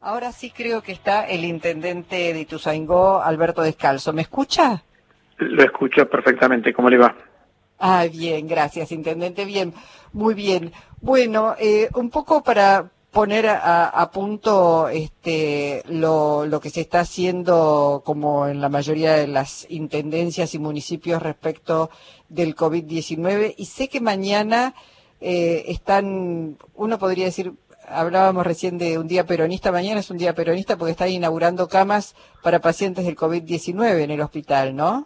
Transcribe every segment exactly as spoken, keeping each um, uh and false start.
Ahora sí creo que está el intendente de Ituzaingó, Alberto Descalzo. ¿Me escucha? Lo escucho perfectamente. ¿Cómo le va? Ah, bien, gracias, intendente. Bien, muy bien. Bueno, eh, un poco para poner a, a punto este, lo, lo que se está haciendo como en la mayoría de las intendencias y municipios respecto del COVID diecinueve. Y sé que mañana eh, están, uno podría decir, hablábamos recién de un día peronista, mañana es un día peronista porque están inaugurando camas para pacientes del COVID diecinueve en el hospital, ¿no?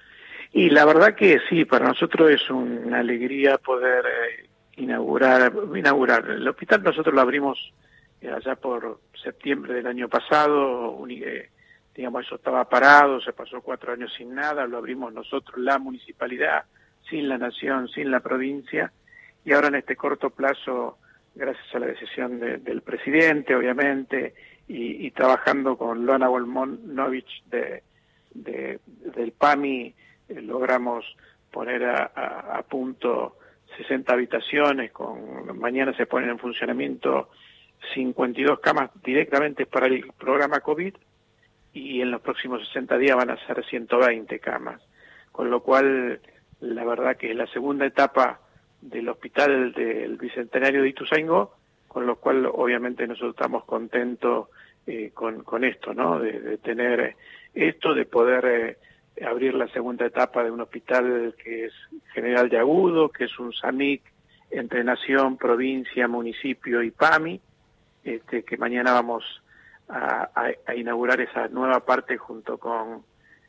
Y la verdad que sí, para nosotros es una alegría poder eh, inaugurar, inaugurar. El hospital nosotros lo abrimos eh, allá por septiembre del año pasado, uni- eh, digamos, eso estaba parado, se pasó cuatro años sin nada, lo abrimos nosotros, la municipalidad, sin la nación, sin la provincia, y ahora en este corto plazo, gracias a la decisión de- del presidente, obviamente, y, y trabajando con Lona Volmonovich de, de, del PAMI, eh, logramos poner a, a, a punto sesenta habitaciones, con mañana se ponen en funcionamiento cincuenta y dos camas directamente para el programa COVID y en los próximos sesenta días van a ser ciento veinte camas, con lo cual la verdad que es la segunda etapa del hospital del Bicentenario de Ituzaingó, con lo cual obviamente nosotros estamos contentos eh, con, con esto, ¿no? De, de tener esto, de poder eh, abrir la segunda etapa de un hospital que es general de agudo, que es un SAMIC entre nación, provincia, municipio y PAMI, este, que mañana vamos a, a, a inaugurar esa nueva parte junto con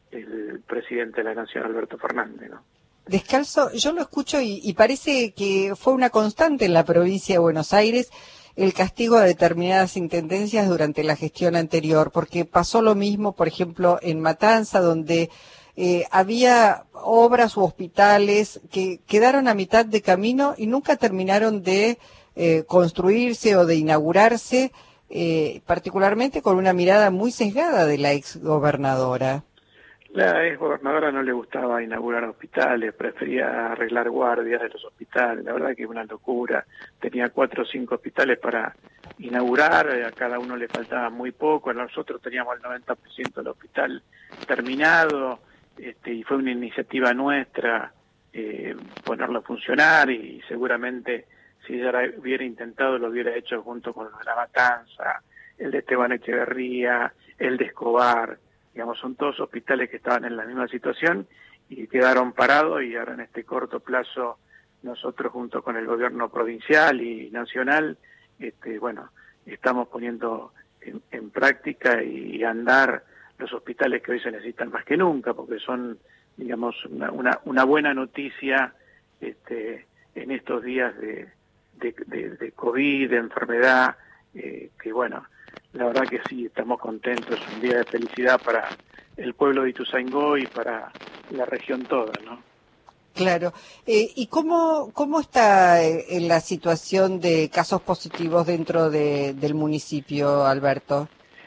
el presidente de la Nación, Alberto Fernández, ¿no? Descalzo, yo lo escucho y, y parece que fue una constante en la provincia de Buenos Aires el castigo a determinadas intendencias durante la gestión anterior, porque pasó lo mismo, por ejemplo, en Matanza, donde eh, había obras u hospitales que quedaron a mitad de camino y nunca terminaron de eh, construirse o de inaugurarse, eh, particularmente con una mirada muy sesgada de la exgobernadora. La ex gobernadora no le gustaba inaugurar hospitales, prefería arreglar guardias de los hospitales, la verdad que es una locura. Tenía cuatro o cinco hospitales para inaugurar, a cada uno le faltaba muy poco, nosotros teníamos el noventa por ciento del hospital terminado, este, y fue una iniciativa nuestra eh, ponerlo a funcionar, y seguramente si ella hubiera intentado lo hubiera hecho junto con los de La Matanza, el de Esteban Echeverría, el de Escobar. Digamos, son todos hospitales que estaban en la misma situación y quedaron parados, y ahora en este corto plazo nosotros junto con el gobierno provincial y nacional, este, bueno, estamos poniendo en, en práctica y andar los hospitales que hoy se necesitan más que nunca, porque son, digamos, una, una, una buena noticia este, en estos días de, de, de, de COVID, de enfermedad, eh, que bueno, la verdad que sí, estamos contentos, es un día de felicidad para el pueblo de Ituzaingó y para la región toda, ¿no? Claro. Eh, ¿Y cómo, cómo está eh, la situación de casos positivos dentro de, del municipio, Alberto?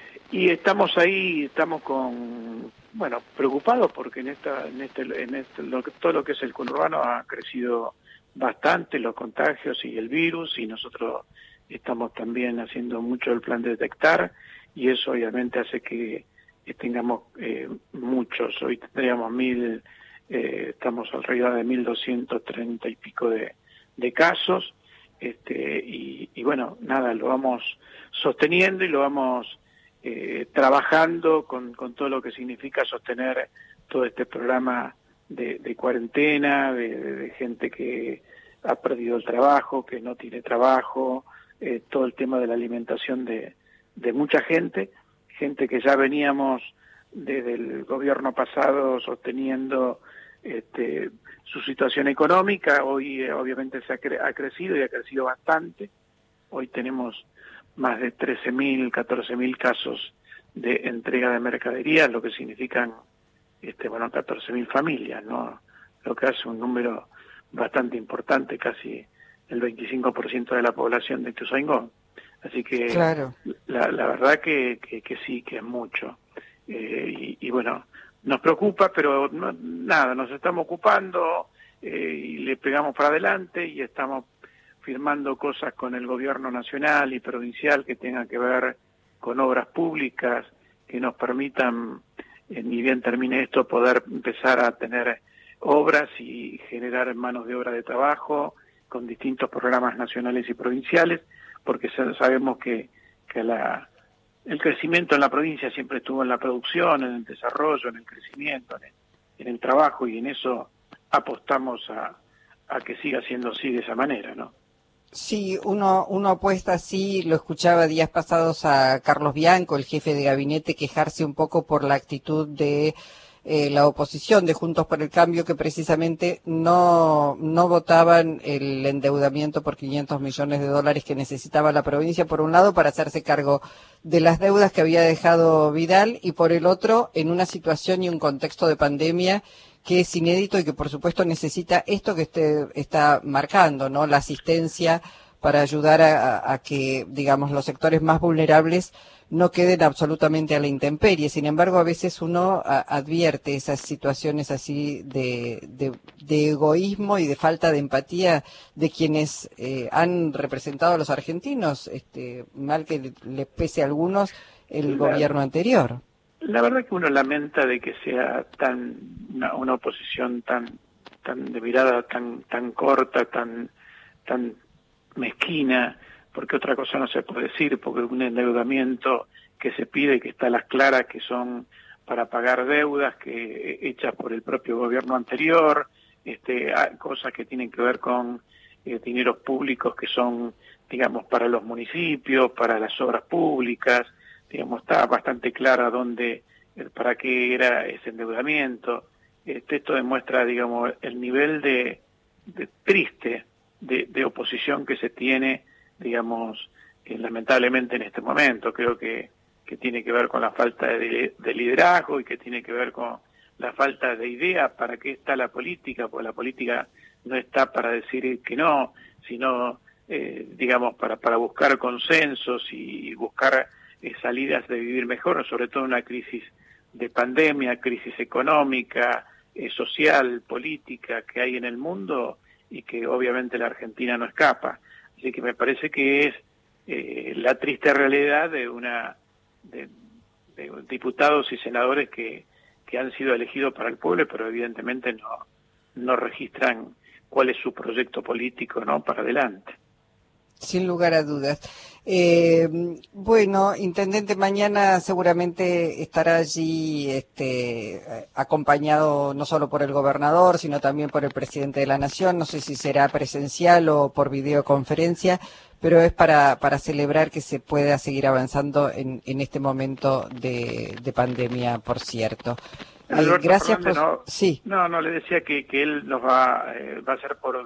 Y estamos ahí, estamos con, bueno, preocupados porque en esta, en este, en este, lo que, todo lo que es el conurbano ha crecido bastante, los contagios y el virus, y nosotros estamos también haciendo mucho el plan de detectar, y eso obviamente hace que, que tengamos eh, muchos, hoy tendríamos mil, eh, estamos alrededor de mil doscientos treinta y pico de, de casos, este, y, y bueno, nada, lo vamos sosteniendo y lo vamos eh, trabajando con, con todo lo que significa sostener todo este programa de, de cuarentena, de, de, de gente que ha perdido el trabajo, que no tiene trabajo, eh, todo el tema de la alimentación de, de mucha gente, gente que ya veníamos desde el gobierno pasado sosteniendo este, su situación económica. Hoy eh, obviamente se ha, cre ha crecido y ha crecido bastante. Hoy tenemos más de trece mil, catorce mil casos de entrega de mercaderías, lo que significan este, bueno, catorce mil familias, ¿no? Lo que hace un número bastante importante, casi el veinticinco por ciento de la población de Ituzaingó. Así que Claro. la, la verdad que, que, que sí, que es mucho. Eh, y, y bueno, nos preocupa, pero no, nada, nos estamos ocupando eh, y le pegamos para adelante y estamos firmando cosas con el gobierno nacional y provincial que tengan que ver con obras públicas que nos permitan, eh, ni bien termine esto, poder empezar a tener obras y generar manos de obra de trabajo con distintos programas nacionales y provinciales, porque sabemos que, que la, el crecimiento en la provincia siempre estuvo en la producción, en el desarrollo, en el crecimiento, en el, en el trabajo, y en eso apostamos a, a que siga siendo así de esa manera, ¿no? Sí, uno, uno apuesta así, lo escuchaba días pasados a Carlos Bianco, el jefe de gabinete, quejarse un poco por la actitud de eh, la oposición de Juntos por el Cambio, que precisamente no, no votaban el endeudamiento por quinientos millones de dólares que necesitaba la provincia, por un lado, para hacerse cargo de las deudas que había dejado Vidal, y por el otro, en una situación y un contexto de pandemia que es inédito y que por supuesto necesita esto que usted está marcando, ¿no? La asistencia para ayudar a, a que, digamos, los sectores más vulnerables no queden absolutamente a la intemperie. Sin embargo, a veces uno a, advierte esas situaciones así de, de, de egoísmo y de falta de empatía de quienes eh, han representado a los argentinos, este, mal que le, le pese a algunos, el La, gobierno anterior. La verdad que uno lamenta de que sea tan una, una oposición tan tan de mirada tan tan corta, tan tan mezquina, porque otra cosa no se puede decir, porque un endeudamiento que se pide, que está a las claras, que son para pagar deudas que hechas por el propio gobierno anterior, este, cosas que tienen que ver con eh, dineros públicos que son, digamos, para los municipios, para las obras públicas, digamos, está bastante clara dónde, para qué era ese endeudamiento. Este, esto demuestra, digamos, el nivel de, de triste de, de oposición que se tiene, digamos, eh, lamentablemente en este momento. Creo que, que tiene que ver con la falta de, de liderazgo y que tiene que ver con la falta de idea para qué está la política, porque la política no está para decir que no, sino, eh, digamos, para, para buscar consensos y buscar eh, salidas de vivir mejor, sobre todo en una crisis de pandemia, crisis económica, eh, social, política que hay en el mundo y que obviamente la Argentina no escapa. Así que me parece que es eh, la triste realidad de una de, de diputados y senadores que, que han sido elegidos para el pueblo, pero evidentemente no, no registran cuál es su proyecto político, ¿no?, para adelante. Sin lugar a dudas. Eh, bueno, intendente, mañana seguramente estará allí este, acompañado no solo por el gobernador, sino también por el presidente de la Nación. No sé si será presencial o por videoconferencia, pero es para, para celebrar que se pueda seguir avanzando en, en este momento de, de pandemia, por cierto. Alberto Eh, gracias Fernández, por... no, sí. no, no, le decía que, que él nos va, eh, va a hacer por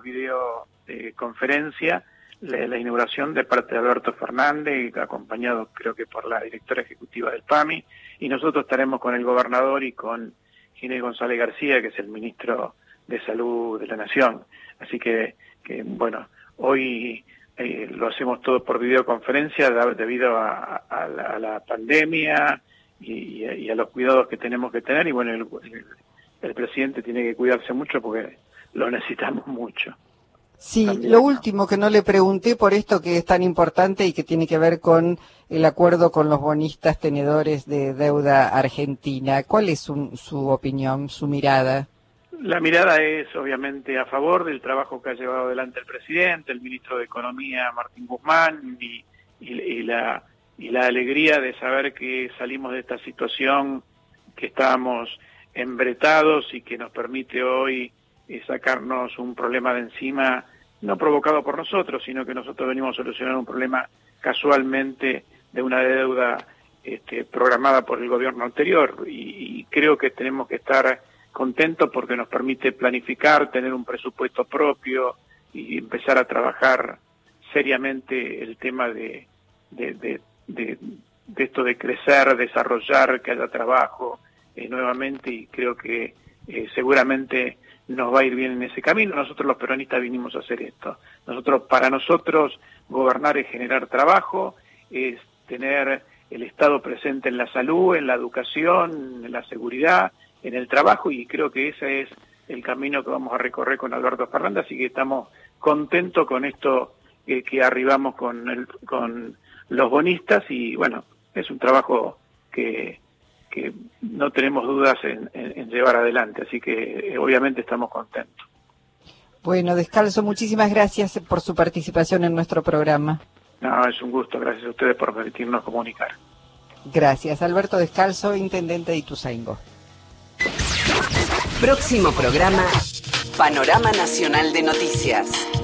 videoconferencia la, la inauguración de parte de Alberto Fernández, acompañado creo que por la directora ejecutiva del P A M I, y nosotros estaremos con el gobernador y con Ginés González García, que es el ministro de Salud de la Nación. Así que, que bueno, hoy eh, lo hacemos todo por videoconferencia debido a, a, la, a la pandemia y, y a los cuidados que tenemos que tener, y bueno, el, el, el presidente tiene que cuidarse mucho porque lo necesitamos mucho. Sí, También, lo ¿no? último que no le pregunté por esto que es tan importante y que tiene que ver con el acuerdo con los bonistas tenedores de deuda argentina. ¿Cuál es su, su opinión, su mirada? La mirada es obviamente a favor del trabajo que ha llevado adelante el presidente, el ministro de Economía Martín Guzmán, y, y, y, la, y la alegría de saber que salimos de esta situación, que estábamos embretados y que nos permite hoy eh, sacarnos un problema de encima, no provocado por nosotros, sino que nosotros venimos a solucionar un problema casualmente de una deuda este, programada por el gobierno anterior, y, y creo que tenemos que estar contentos porque nos permite planificar, tener un presupuesto propio y empezar a trabajar seriamente el tema de, de, de, de, de esto de crecer, desarrollar, que haya trabajo eh, nuevamente, y creo que eh, seguramente nos va a ir bien en ese camino. Nosotros los peronistas vinimos a hacer esto. Nosotros, para nosotros, gobernar es generar trabajo, es tener el Estado presente en la salud, en la educación, en la seguridad, en el trabajo, y creo que ese es el camino que vamos a recorrer con Alberto Fernández, así que estamos contentos con esto eh, que arribamos con, el, con los bonistas, y bueno, es un trabajo que, que no tenemos dudas en, en, en llevar adelante, así que eh, obviamente estamos contentos. Bueno, Descalzo, muchísimas gracias por su participación en nuestro programa. No, es un gusto, gracias a ustedes por permitirnos comunicar. Gracias. Alberto Descalzo, intendente de Ituzaingó. Próximo programa, Panorama Nacional de Noticias.